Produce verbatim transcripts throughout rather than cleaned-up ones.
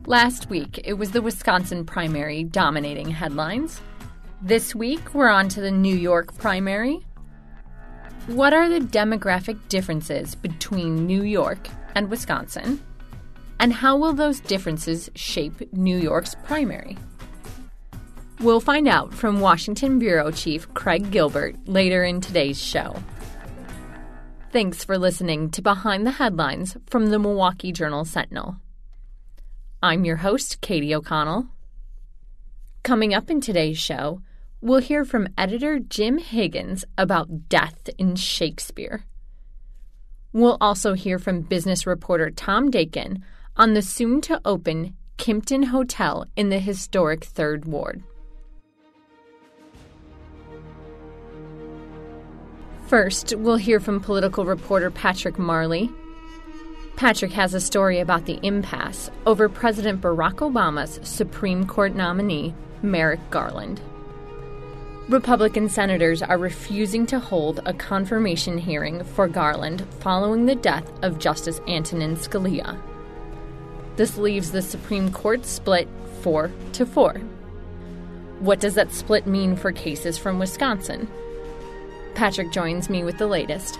Last week, it was the Wisconsin primary dominating headlines. This week, we're on to the New York primary. What are the demographic differences between New York and Wisconsin? And how will those differences shape New York's primary? We'll find out from Washington Bureau Chief Craig Gilbert later in today's show. Thanks for listening to Behind the Headlines from the Milwaukee Journal-Sentinel. I'm your host, Katie O'Connell. Coming up in today's show, we'll hear from editor Jim Higgins about death in Shakespeare. We'll also hear from business reporter Tom Dakin on the soon-to-open Kimpton Hotel in the historic Third Ward. First, we'll hear from political reporter Patrick Marley. Patrick has a story about the impasse over President Barack Obama's Supreme Court nominee, Merrick Garland. Republican senators are refusing to hold a confirmation hearing for Garland following the death of Justice Antonin Scalia. This leaves the Supreme Court split four to four. What does that split mean for cases from Wisconsin? Patrick joins me with the latest.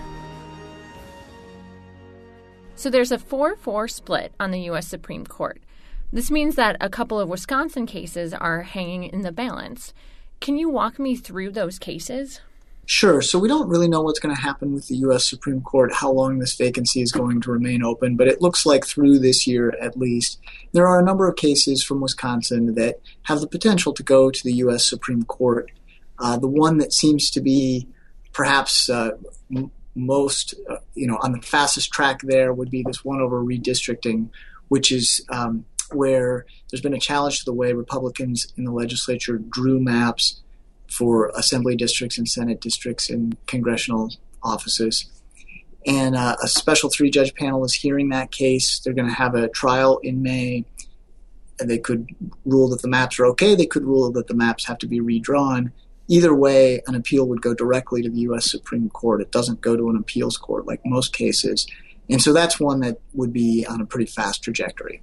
So there's a four four split on the U S Supreme Court. This means that a couple of Wisconsin cases are hanging in the balance. Can you walk me through those cases? Sure. So we don't really know what's going to happen with the U S Supreme Court, how long this vacancy is going to remain open, but it looks like through this year at least. There are a number of cases from Wisconsin that have the potential to go to the U S Supreme Court. Uh, the one that seems to be perhaps uh, m- most, uh, you know, on the fastest track there would be this one over redistricting, which is um, where there's been a challenge to the way Republicans in the legislature drew maps for assembly districts and Senate districts and congressional offices. And uh, a special three-judge panel is hearing that case. They're going to have a trial in May. And they could rule that the maps are okay. They could rule that the maps have to be redrawn. Either way, an appeal would go directly to the U S Supreme Court. It doesn't go to an appeals court like most cases. And so that's one that would be on a pretty fast trajectory.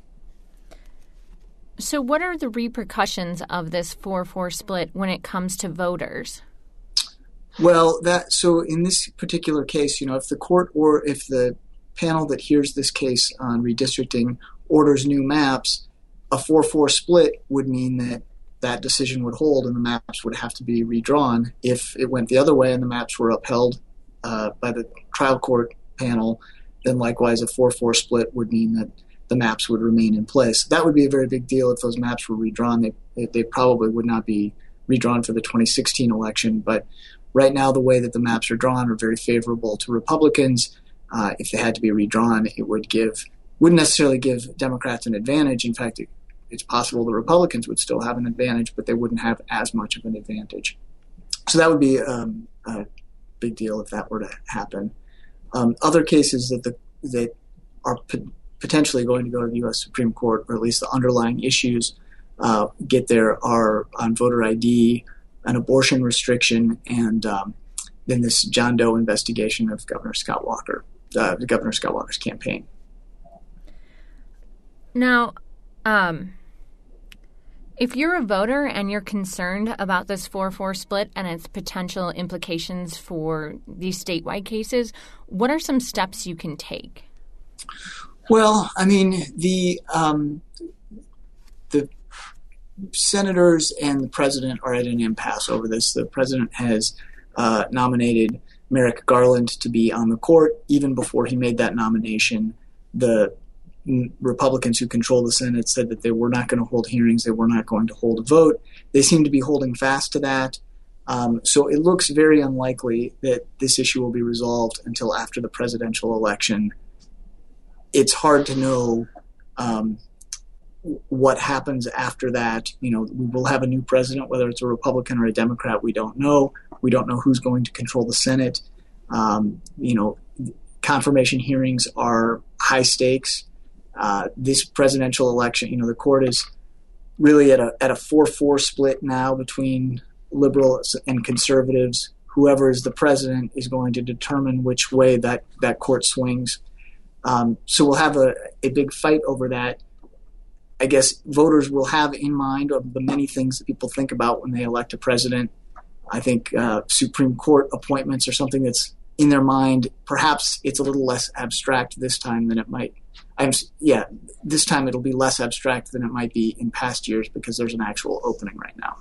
So what are the repercussions of this four four split when it comes to voters? Well, that so in this particular case, you know, if the court or if the panel that hears this case on redistricting orders new maps, a four four split would mean that that decision would hold and the maps would have to be redrawn. If it went the other way and the maps were upheld uh, by the trial court panel, then likewise a four four split would mean that the maps would remain in place. That would be a very big deal if those maps were redrawn. They, they probably would not be redrawn for the twenty sixteen election, but right now the way that the maps are drawn are very favorable to Republicans. Uh, if they had to be redrawn, it would give, wouldn't necessarily give Democrats an advantage. In fact, it, it's possible the Republicans would still have an advantage, but they wouldn't have as much of an advantage. So that would be um, a big deal if that were to happen. Um, other cases that the that are po- potentially going to go to the U S Supreme Court, or at least the underlying issues uh, get there, are on voter I D, an abortion restriction, and um, then this John Doe investigation of Governor Scott Walker, uh, Governor Scott Walker's campaign. Now, um, if you're a voter and you're concerned about this four four split and its potential implications for these statewide cases, what are some steps you can take? Well, I mean, the um, the senators and the president are at an impasse over this. The president has uh, nominated Merrick Garland to be on the court. Even before he made that nomination, the Republicans who control the Senate said that they were not going to hold hearings, they were not going to hold a vote. They seem to be holding fast to that. Um, so it looks very unlikely that this issue will be resolved until after the presidential election. It's hard to know um, what happens after that. You know, we will have a new president, whether it's a Republican or a Democrat, we don't know. We don't know who's going to control the Senate. Um, you know, confirmation hearings are high stakes. Uh, this presidential election, you know, the court is really at a at a four four split now between liberals and conservatives. Whoever is the president is going to determine which way that, that court swings. Um, so we'll have a, a big fight over that. I guess voters will have in mind of the many things that people think about when they elect a president. I think uh, Supreme Court appointments are something that's in their mind. Perhaps it's a little less abstract this time than it might. I'm, yeah, this time it'll be less abstract than it might be in past years because there's an actual opening right now.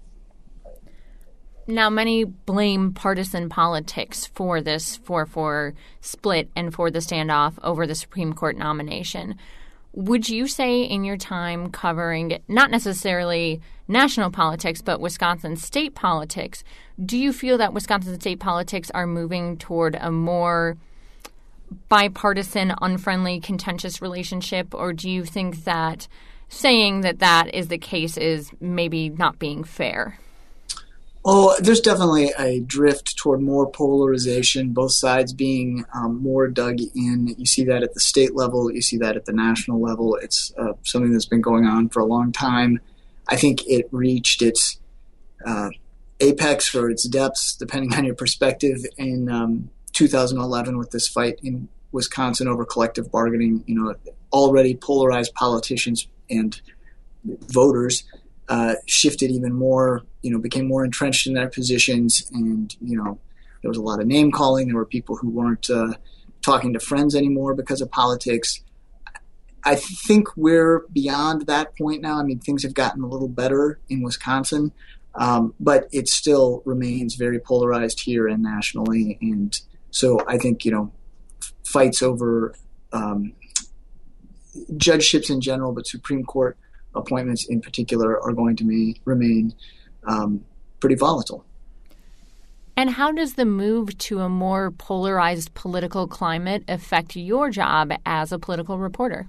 Now, many blame partisan politics for this four four split and for the standoff over the Supreme Court nomination. Would you say in your time covering not necessarily national politics, but Wisconsin state politics, do you feel that Wisconsin state politics are moving toward a more bipartisan, unfriendly, contentious relationship? Or do you think that saying that that is the case is maybe not being fair? Oh, there's definitely a drift toward more polarization, both sides being um, more dug in. You see that at the state level. You see that at the national level. It's uh, something that's been going on for a long time. I think it reached its uh, apex or its depths, depending on your perspective, in um, two thousand eleven with this fight in Wisconsin over collective bargaining. You know, already polarized politicians and voters Uh, shifted even more, you know, became more entrenched in their positions. And, you know, there was a lot of name calling. There were people who weren't uh, talking to friends anymore because of politics. I think we're beyond that point now. I mean, things have gotten a little better in Wisconsin, um, but it still remains very polarized here and nationally. And so I think, you know, f- fights over um, judgeships in general, but Supreme Court appointments in particular are going to be, remain um, pretty volatile. And how does the move to a more polarized political climate affect your job as a political reporter?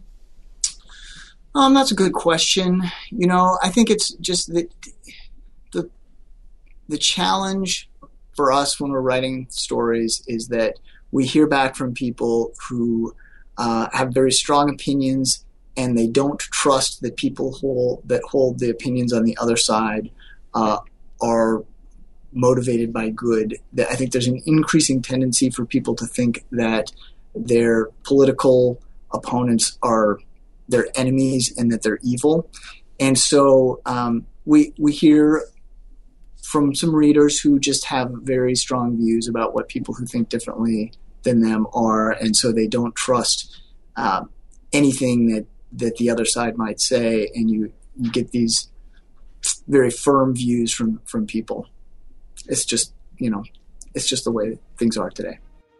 Um, that's a good question. You know, I think it's just that the the challenge for us when we're writing stories is that we hear back from people who uh, have very strong opinions, and they don't trust that people hold, that hold the opinions on the other side uh, are motivated by good. That I think there's an increasing tendency for people to think that their political opponents are their enemies and that they're evil. And so um, we we hear from some readers who just have very strong views about what people who think differently than them are, and so they don't trust uh, anything that that the other side might say, and you, you get these very firm views from, from people. It's just, you know, it's just the way things are today.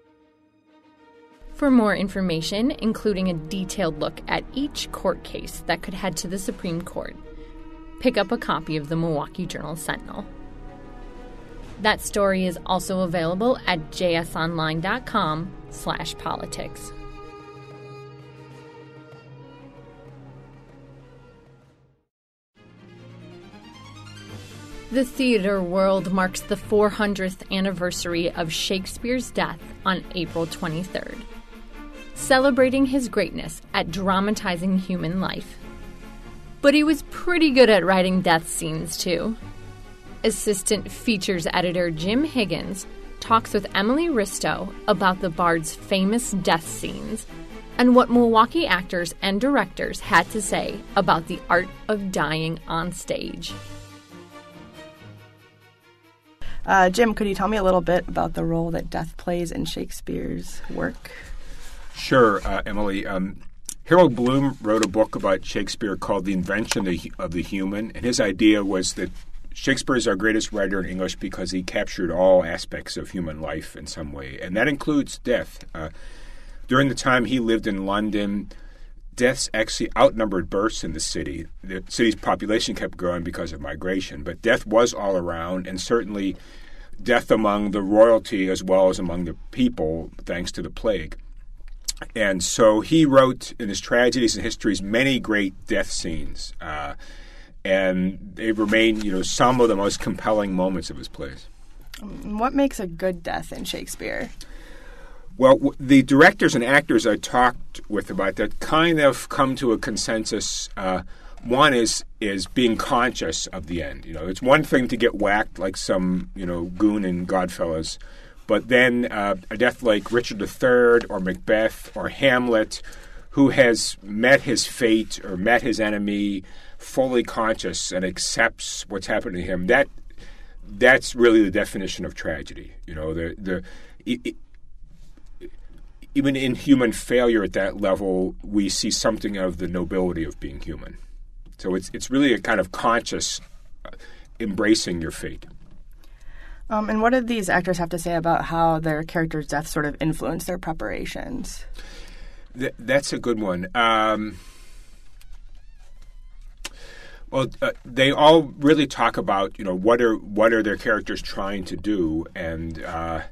For more information, including a detailed look at each court case that could head to the Supreme Court, pick up a copy of the Milwaukee Journal-Sentinel. That story is also available at jsonline.com slash politics. The theater world marks the four hundredth anniversary of Shakespeare's death on April twenty-third, celebrating his greatness at dramatizing human life. But he was pretty good at writing death scenes, too. Assistant features editor Jim Higgins talks with Emily Risto about the Bard's famous death scenes and what Milwaukee actors and directors had to say about the art of dying on stage. Uh, Jim, could you tell me a little bit about the role that death plays in Shakespeare's work? Sure, uh, Emily. Um, Harold Bloom wrote a book about Shakespeare called The Invention of the, of the Human, and his idea was that Shakespeare is our greatest writer in English because he captured all aspects of human life in some way, and that includes death. Uh, during the time he lived in London, deaths actually outnumbered births in the city. The city's population kept growing because of migration, but death was all around, and certainly death among the royalty as well as among the people, thanks to the plague. And so he wrote in his tragedies and histories many great death scenes, uh, and they remain, you know, some of the most compelling moments of his plays. What makes a good death in Shakespeare? Well, w- the directors and actors I talked with about that kind of come to a consensus. Uh, one is is being conscious of the end. You know, it's one thing to get whacked like some, you know, goon in Godfellas, but then uh, a death like Richard the Third or Macbeth or Hamlet, who has met his fate or met his enemy fully conscious and accepts what's happening to him, that that's really the definition of tragedy. You know, the the it, it, even in human failure at that level, we see something of the nobility of being human. So it's it's really a kind of conscious uh, embracing your fate. Um, and what did these actors have to say about how their characters' deaths sort of influenced their preparations? Th- that's a good one. Um, well, uh, they all really talk about, you know, what are what are their characters trying to do, and uh,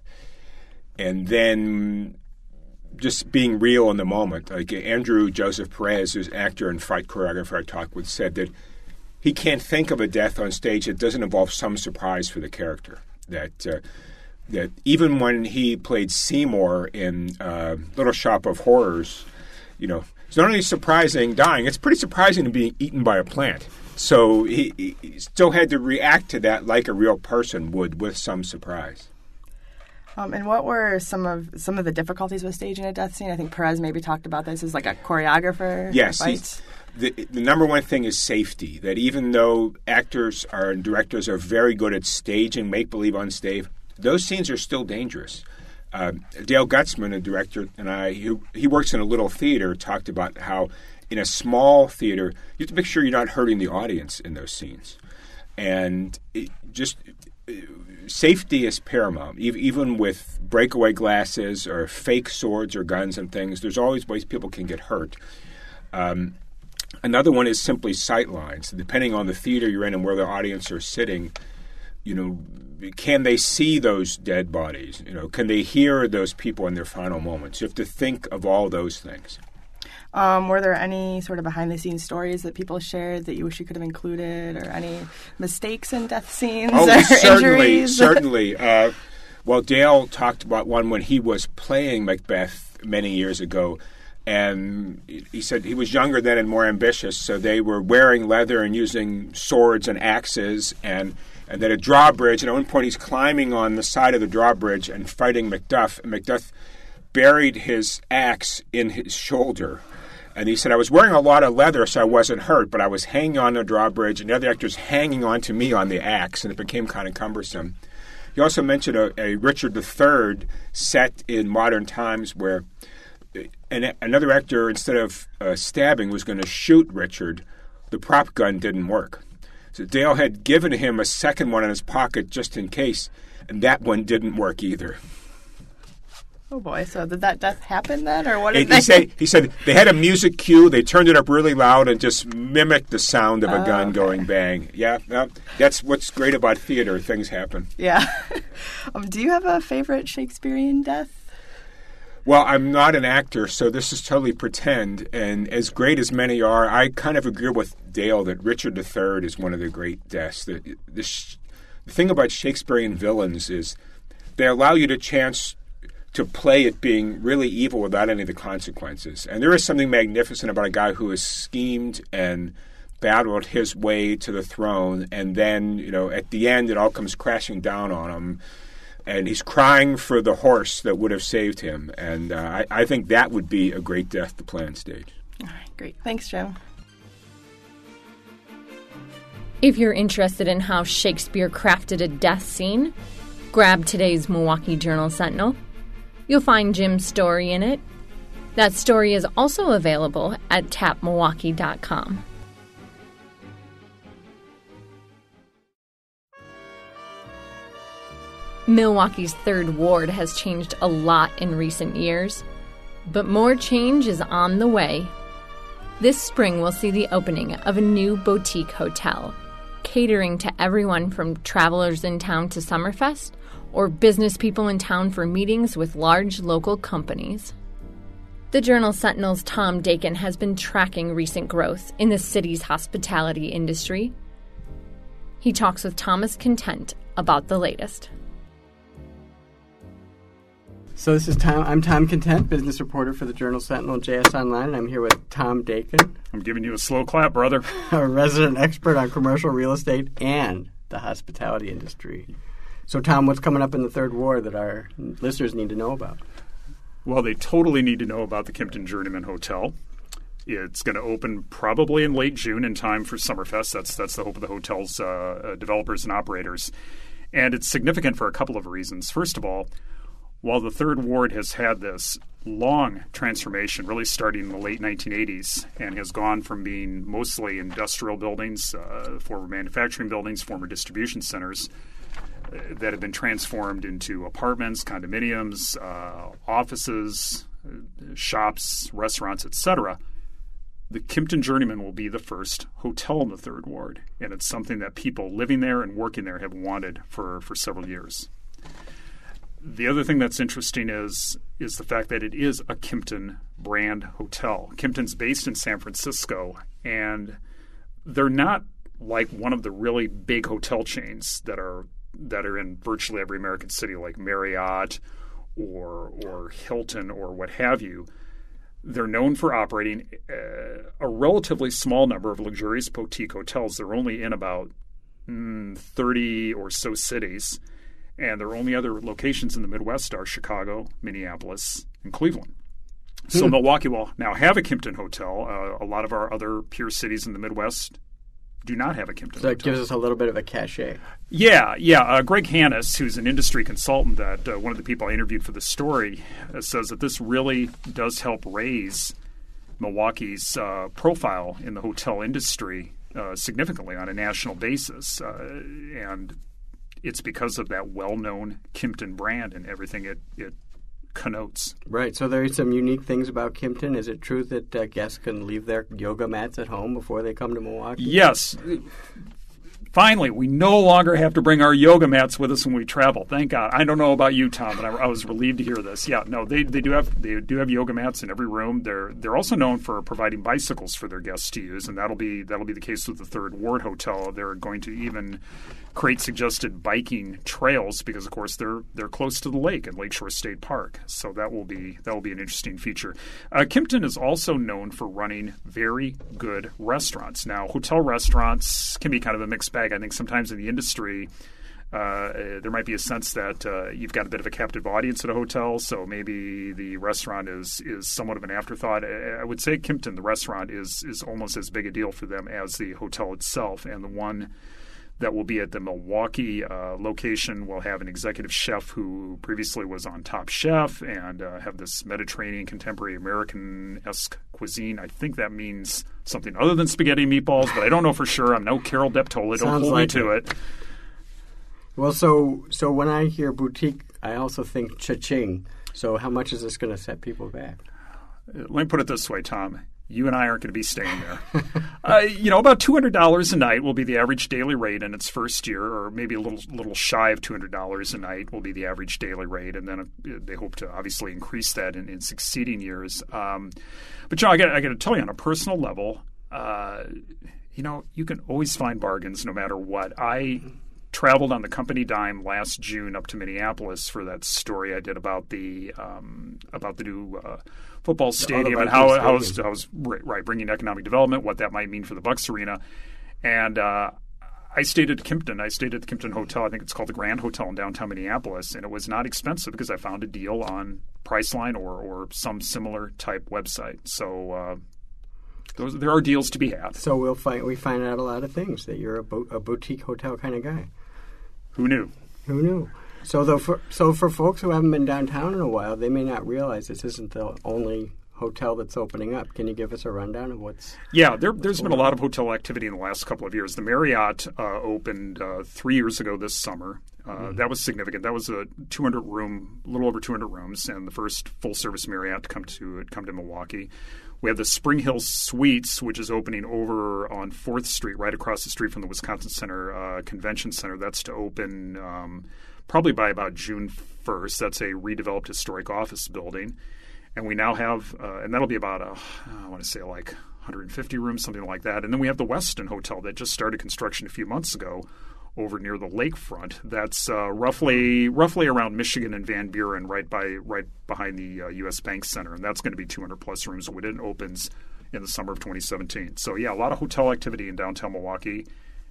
and then just being real in the moment. Like Andrew Joseph Perez, who's an actor and fight choreographer I talked with, said that he can't think of a death on stage that doesn't involve some surprise for the character. That uh, that even when he played Seymour in uh, Little Shop of Horrors, you know, it's not only surprising dying, it's pretty surprising to be eaten by a plant. So he, he still had to react to that like a real person would, with some surprise. Um, and what were some of some of the difficulties with staging a death scene? I think Perez maybe talked about this as like a choreographer. Yes. The, the number one thing is safety, that even though actors are, and directors are very good at staging make-believe on stage, those scenes are still dangerous. Uh, Dale Gutzman, a director, and I, he, he works in a little theater, talked about how in a small theater, you have to make sure you're not hurting the audience in those scenes. And it just safety is paramount. Even with breakaway glasses or fake swords or guns and things, there's always ways people can get hurt. Um, Another one is simply sight lines. Depending on the theater you're in and where the audience are sitting, you know, can they see those dead bodies? You know, can they hear those people in their final moments? You have to think of all those things. Um, were there any sort of behind-the-scenes stories that people shared that you wish you could have included, or any mistakes in death scenes oh, or certainly, injuries? certainly. Uh, well, Dale talked about one when he was playing Macbeth many years ago. And he said he was younger then and more ambitious, so they were wearing leather and using swords and axes, and, and then a drawbridge. And at one point he's climbing on the side of the drawbridge and fighting Macduff. And Macduff buried his axe in his shoulder. And he said, I was wearing a lot of leather, so I wasn't hurt, but I was hanging on the drawbridge, and the other actors hanging on to me on the axe, and it became kind of cumbersome. He also mentioned a, a Richard the Third set in modern times where And another actor, instead of uh, stabbing, was going to shoot Richard. The prop gun didn't work. So Dale had given him a second one in his pocket just in case, and that one didn't work either. Oh, boy. So did that death happen then? Or what? Did he, said, he said they had a music cue. They turned it up really loud and just mimicked the sound of a oh, gun okay. going bang. Yeah, no, that's what's great about theater. Things happen. Yeah. um, do you have a favorite Shakespearean death? Well, I'm not an actor, so this is totally pretend. And as great as many are, I kind of agree with Dale that Richard the Third is one of the great deaths. The, the, the thing about Shakespearean villains is they allow you the chance to play it being really evil without any of the consequences. And there is something magnificent about a guy who has schemed and battled his way to the throne, and then, you know, at the end it all comes crashing down on him. And he's crying for the horse that would have saved him. And uh, I, I think that would be a great death to play on stage. All right, great. Thanks, Jim. If you're interested in how Shakespeare crafted a death scene, grab today's Milwaukee Journal-Sentinel. You'll find Jim's story in it. That story is also available at tap milwaukee dot com. Milwaukee's third ward has changed a lot in recent years, but more change is on the way. This spring will see the opening of a new boutique hotel, catering to everyone from travelers in town to Summerfest or business people in town for meetings with large local companies. The Journal-Sentinel's Tom Dakin has been tracking recent growth in the city's hospitality industry. He talks with Thomas Content about the latest. So this is Tom. I'm Tom Content, business reporter for the Journal-Sentinel and J S Online, and I'm here with Tom Dakin. I'm giving you a slow clap, brother. A resident expert on commercial real estate and the hospitality industry. So, Tom, what's coming up in the third ward that our listeners need to know about? Well, they totally need to know about the Kimpton Journeyman Hotel. It's going to open probably in late June in time for Summerfest. That's that's the hope of the hotel's uh, uh, developers and operators. And it's significant for a couple of reasons. First of all, while the Third Ward has had this long transformation, really starting in the late nineteen eighties, and has gone from being mostly industrial buildings, uh, former manufacturing buildings, former distribution centers, uh, that have been transformed into apartments, condominiums, uh, offices, uh, shops, restaurants, et cetera, the Kimpton Journeyman will be the first hotel in the Third Ward, and it's something that people living there and working there have wanted for, for several years. The other thing that's interesting is is the fact that it is a Kimpton brand hotel. Kimpton's based in San Francisco, and they're not like one of the really big hotel chains that are that are in virtually every American city, like Marriott or or Hilton or what have you. They're known for operating uh, a relatively small number of luxurious boutique hotels. They're only in about mm, thirty or so cities. And their only other locations in the Midwest are Chicago, Minneapolis, and Cleveland. So hmm. Milwaukee will now have a Kimpton hotel. Uh, a lot of our other peer cities in the Midwest do not have a Kimpton hotel. So it gives us a little bit of a cachet. Yeah, yeah. Uh, Greg Hannes, who's an industry consultant that uh, one of the people I interviewed for the story, uh, says that this really does help raise Milwaukee's uh, profile in the hotel industry uh, significantly on a national basis. Uh, and it's because of that well-known Kimpton brand and everything it, it connotes. Right. So there are some unique things about Kimpton. Is it true that uh, guests can leave their yoga mats at home before they come to Milwaukee? Yes. Finally, we no longer have to bring our yoga mats with us when we travel. Thank God. I don't know about you, Tom, but I, I was relieved to hear this. Yeah, no, they, they do have they do have yoga mats in every room. They're they're also known for providing bicycles for their guests to use, and that'll be that'll be the case with the Third Ward Hotel. They're going to even create suggested biking trails because, of course, they're they're close to the lake at Lakeshore State Park. So that will be that will be an interesting feature. Uh, Kimpton is also known for running very good restaurants. Now, hotel restaurants can be kind of a mixed bag. I think sometimes in the industry, uh, there might be a sense that uh, you've got a bit of a captive audience at a hotel, so maybe the restaurant is is somewhat of an afterthought. I would say Kimpton, the restaurant, is is almost as big a deal for them as the hotel itself, and the one that will be at the Milwaukee uh, location will have an executive chef who previously was on Top Chef and uh, have this Mediterranean contemporary American-esque cuisine. I think that means something other than spaghetti and meatballs, but I don't know for sure. I'm no Carol Deptola. Don't hold like me to it. it. Well, so so when I hear boutique, I also think cha-ching. So how much is this going to set people back? Let me put it this way, Tom. You and I aren't going to be staying there. uh, you know, about two hundred dollars a night will be the average daily rate in its first year, or maybe a little little shy of two hundred dollars a night will be the average daily rate. And then uh, they hope to obviously increase that in, in succeeding years. Um, but, John, I got, I got to tell you, on a personal level, uh, you know, you can always find bargains no matter what. I traveled on the company dime last June up to Minneapolis for that story I did about the um, about the new uh, football stadium and how how was, how was right bringing economic development, what that might mean for the Bucks Arena, and uh, I stayed at Kimpton. I stayed at the Kimpton Hotel. I think it's called the Grand Hotel in downtown Minneapolis, and it was not expensive because I found a deal on Priceline or or some similar type website. So. Uh, Those, there are deals to be had. So we'll find we find out a lot of things that you're a, bo- a boutique hotel kind of guy. Who knew? Who knew? So though, for, so for folks who haven't been downtown in a while, they may not realize this isn't the only hotel that's opening up. Can you give us a rundown of what's? Yeah, there, there's been a lot of hotel activity in the last couple of years. The Marriott uh, opened uh, three years ago this summer. Uh, mm-hmm. That was significant. That was a two hundred room, a little over two hundred rooms, and the first full service Marriott to come to come to Milwaukee. We have the Spring Hill Suites, which is opening over on fourth Street, right across the street from the Wisconsin Center uh, Convention Center. That's to open um, probably by about June first. That's a redeveloped historic office building. And we now have, uh, and that'll be about, a, I want to say like one hundred fifty rooms, something like that. And then we have the Westin Hotel that just started construction a few months ago over near the lakefront. That's uh, roughly roughly around Michigan and Van Buren, right by right behind the uh, U S Bank Center, and that's going to be two hundred plus rooms when it opens in the summer of twenty seventeen. So yeah, a lot of hotel activity in downtown Milwaukee,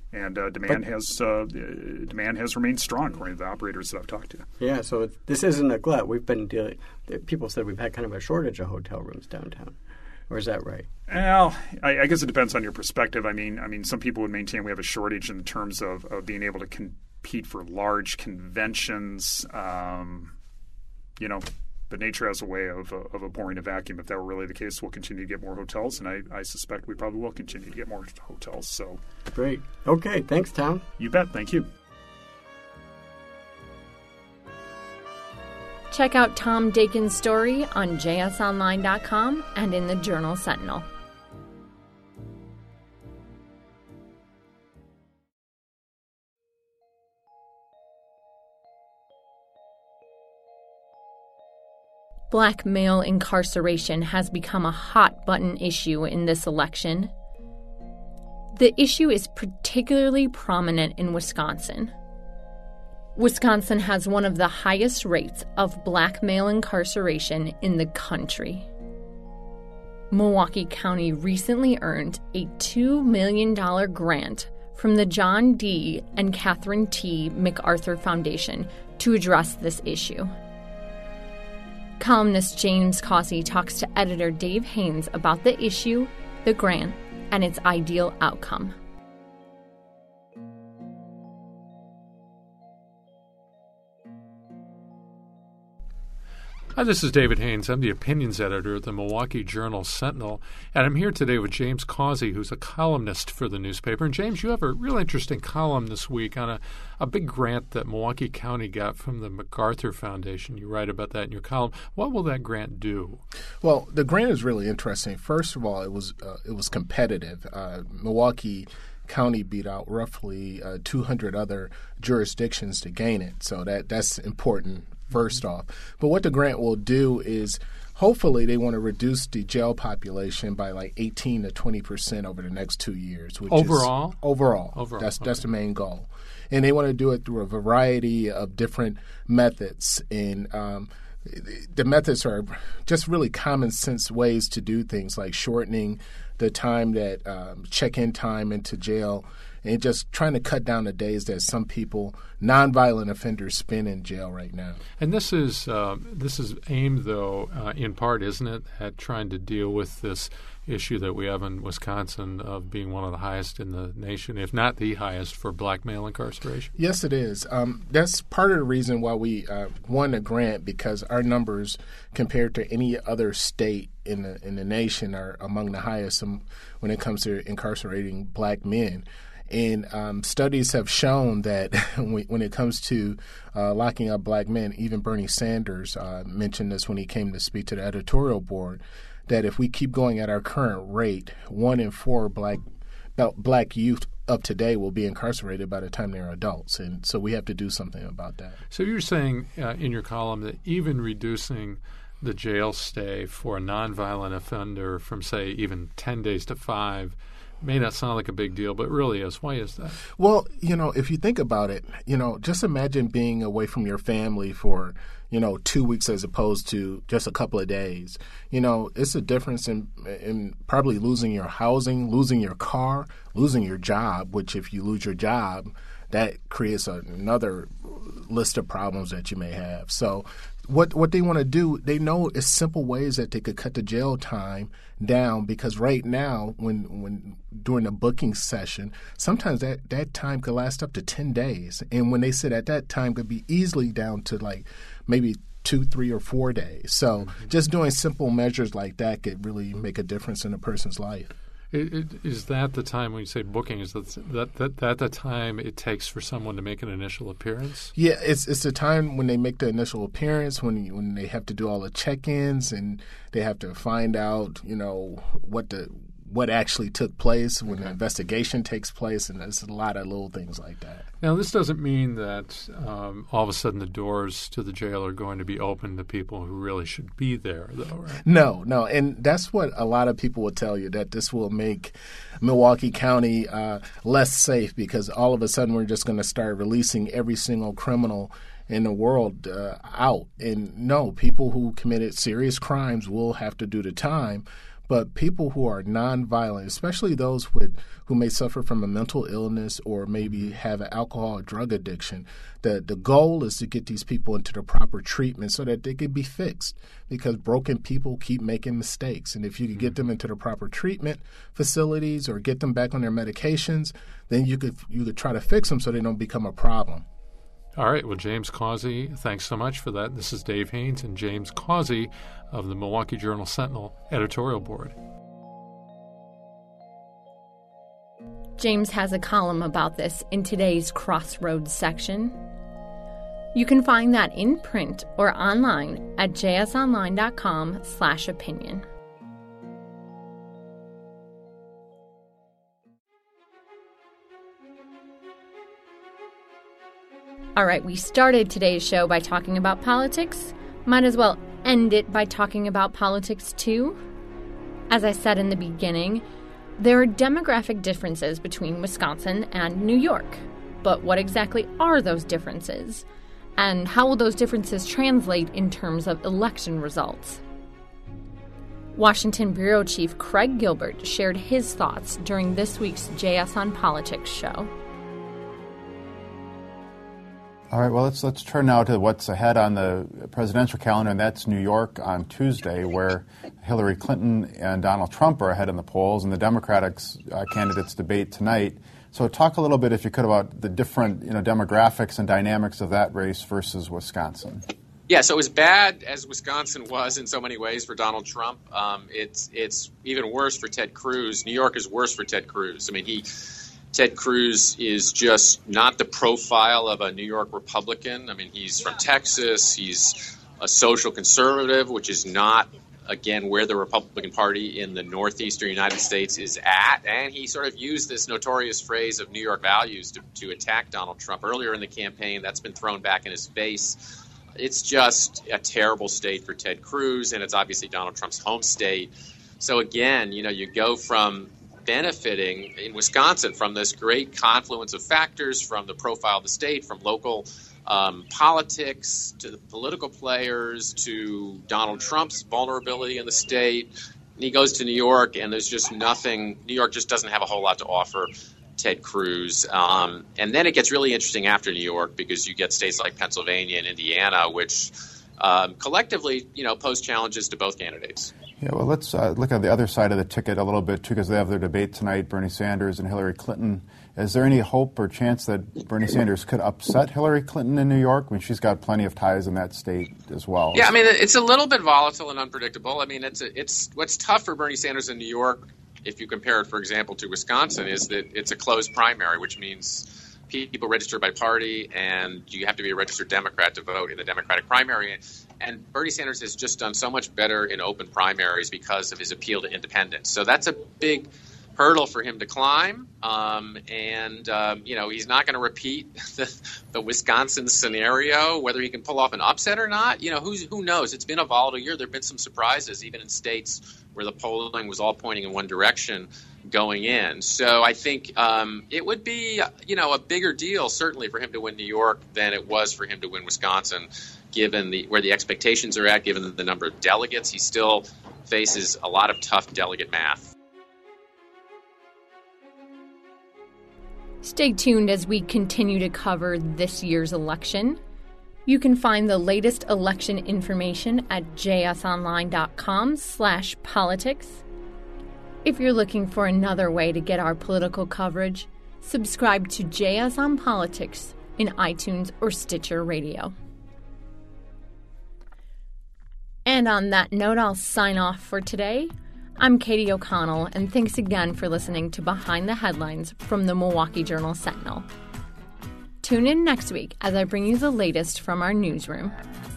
And uh, demand but, has uh, demand has remained strong, according to the operators that I've talked to. Yeah, so it, this isn't a glut. We've been dealing. People said we've had kind of a shortage of hotel rooms downtown, or is that right? Well, I, I guess it depends on your perspective. I mean, I mean, some people would maintain we have a shortage in terms of, of being able to compete for large conventions. Um, you know. But nature has a way of, uh, of abhorring a vacuum. If that were really the case, we'll continue to get more hotels, and I, I suspect we probably will continue to get more hotels. So, great. Okay, thanks, Tom. You bet. Thank you. Check out Tom Dakin's story on j s online dot com and in the Journal Sentinel. Black male incarceration has become a hot-button issue in this election. The issue is particularly prominent in Wisconsin. Wisconsin has one of the highest rates of black male incarceration in the country. Milwaukee County recently earned a two million dollars grant from the John D. and Catherine T. MacArthur Foundation to address this issue. Columnist James Causey talks to editor Dave Haynes about the issue, the grant, and its ideal outcome. Hi, this is David Haynes. I'm the opinions editor at the Milwaukee Journal Sentinel, and I'm here today with James Causey, who's a columnist for the newspaper. And James, you have a real interesting column this week on a, a big grant that Milwaukee County got from the MacArthur Foundation. You write about that in your column. What will that grant do? Well, the grant is really interesting. First of all, it was uh, it was competitive. Uh, Milwaukee County beat out roughly uh, two hundred other jurisdictions to gain it, so that that's important. First off. But what the grant will do is hopefully they want to reduce the jail population by like eighteen to twenty percent over the next two years. Which overall? Is, overall. Overall. That's, okay. that's the main goal. And they want to do it through a variety of different methods. And um, the methods are just really common sense ways to do things like shortening the time that um, check-in time into jail and just trying to cut down the days that some people, nonviolent offenders, spend in jail right now. And this is uh, this is aimed, though, uh, in part, isn't it, at trying to deal with this issue that we have in Wisconsin of being one of the highest in the nation, if not the highest, for black male incarceration? Yes, it is. Um, that's part of the reason why we uh, won the grant, because our numbers compared to any other state in the in the nation are among the highest um, when it comes to incarcerating black men. And um, studies have shown that when it comes to uh, locking up black men, even Bernie Sanders uh, mentioned this when he came to speak to the editorial board, that if we keep going at our current rate, one in four black black youth of today will be incarcerated by the time they're adults. And so we have to do something about that. So you're saying uh, in your column that even reducing the jail stay for a nonviolent offender from, say, even ten days to five may not sound like a big deal, but really is. Why is that? Well, you know, if you think about it, you know, just imagine being away from your family for, you know, two weeks as opposed to just a couple of days. You know, it's a difference in, in probably losing your housing, losing your car, losing your job, which if you lose your job, that creates a, another list of problems that you may have. So what what they want to do, they know is simple ways that they could cut the jail time down, because right now when when during the booking session, sometimes that, that time could last up to ten days. And when they said at that time could be easily down to like maybe two, three, or four days. So mm-hmm. just doing simple measures like that could really make a difference in a person's life. It, it, is that the time when you say booking? Is that, that that that the time it takes for someone to make an initial appearance? Yeah, it's it's the time when they make the initial appearance, when you, when they have to do all the check-ins and they have to find out, you know, what the what actually took place when okay. the investigation takes place, and there's a lot of little things like that. Now, this doesn't mean that um, all of a sudden the doors to the jail are going to be open to people who really should be there, though, right? No, no, and that's what a lot of people will tell you, that this will make Milwaukee County uh, less safe, because all of a sudden we're just going to start releasing every single criminal in the world uh, out. And no, people who committed serious crimes will have to do the time. But people who are nonviolent, especially those with who may suffer from a mental illness or maybe have an alcohol or drug addiction, the, the goal is to get these people into the proper treatment so that they can be fixed, because broken people keep making mistakes. And if you could get them into the proper treatment facilities or get them back on their medications, then you could you could try to fix them so they don't become a problem. All right. Well, James Causey, thanks so much for that. This is Dave Haynes and James Causey of the Milwaukee Journal-Sentinel editorial board. James has a column about this in today's Crossroads section. You can find that in print or online at jsonline.com slash opinion. All right, we started today's show by talking about politics. Might as well end it by talking about politics, too. As I said in the beginning, there are demographic differences between Wisconsin and New York. But what exactly are those differences? And how will those differences translate in terms of election results? Washington Bureau Chief Craig Gilbert shared his thoughts during this week's J S on Politics show. All right, well, let's let's turn now to what's ahead on the presidential calendar, and that's New York on Tuesday, where Hillary Clinton and Donald Trump are ahead in the polls, and the Democratic uh, candidates debate tonight. So talk a little bit, if you could, about the different you know, demographics and dynamics of that race versus Wisconsin. Yeah, so as bad as Wisconsin was in so many ways for Donald Trump, um, it's it's even worse for Ted Cruz. New York is worse for Ted Cruz. I mean, he... Ted Cruz is just not the profile of a New York Republican. I mean, he's from Texas. He's a social conservative, which is not, again, where the Republican Party in the northeastern United States is at. And he sort of used this notorious phrase of New York values to, to attack Donald Trump earlier in the campaign. That's been thrown back in his face. It's just a terrible state for Ted Cruz, and it's obviously Donald Trump's home state. So, again, you know, you go from benefiting in Wisconsin from this great confluence of factors, from the profile of the state, from local um, politics to the political players to Donald Trump's vulnerability in the state. And he goes to New York, and there's just nothing. New York just doesn't have a whole lot to offer Ted Cruz. Um, and then it gets really interesting after New York, because you get states like Pennsylvania and Indiana, which um, collectively, you know, pose challenges to both candidates. Yeah, well, let's uh, look at the other side of the ticket a little bit, too, because they have their debate tonight, Bernie Sanders and Hillary Clinton. Is there any hope or chance that Bernie Sanders could upset Hillary Clinton in New York? I mean, she's got plenty of ties in that state as well. Yeah, I mean, it's a little bit volatile and unpredictable. I mean, it's a, it's what's tough for Bernie Sanders in New York, if you compare it, for example, to Wisconsin, is that it's a closed primary, which means people register by party, and you have to be a registered Democrat to vote in the Democratic primary. And Bernie Sanders has just done so much better in open primaries because of his appeal to independents. So that's a big hurdle for him to climb. Um, and, um, you know, he's not going to repeat the, the Wisconsin scenario. Whether he can pull off an upset or not, you know, who's, who knows? It's been a volatile year. There have been some surprises, even in states where the polling was all pointing in one direction going in. So I think um, it would be, you know, a bigger deal, certainly, for him to win New York than it was for him to win Wisconsin, given the where the expectations are at, given the number of delegates. He still faces a lot of tough delegate math. Stay tuned as we continue to cover this year's election. You can find the latest election information at jsonline.com slash politics. If you're looking for another way to get our political coverage, subscribe to J S on Politics in iTunes or Stitcher Radio. And on that note, I'll sign off for today. I'm Katie O'Connell, and thanks again for listening to Behind the Headlines from the Milwaukee Journal-Sentinel. Tune in next week as I bring you the latest from our newsroom.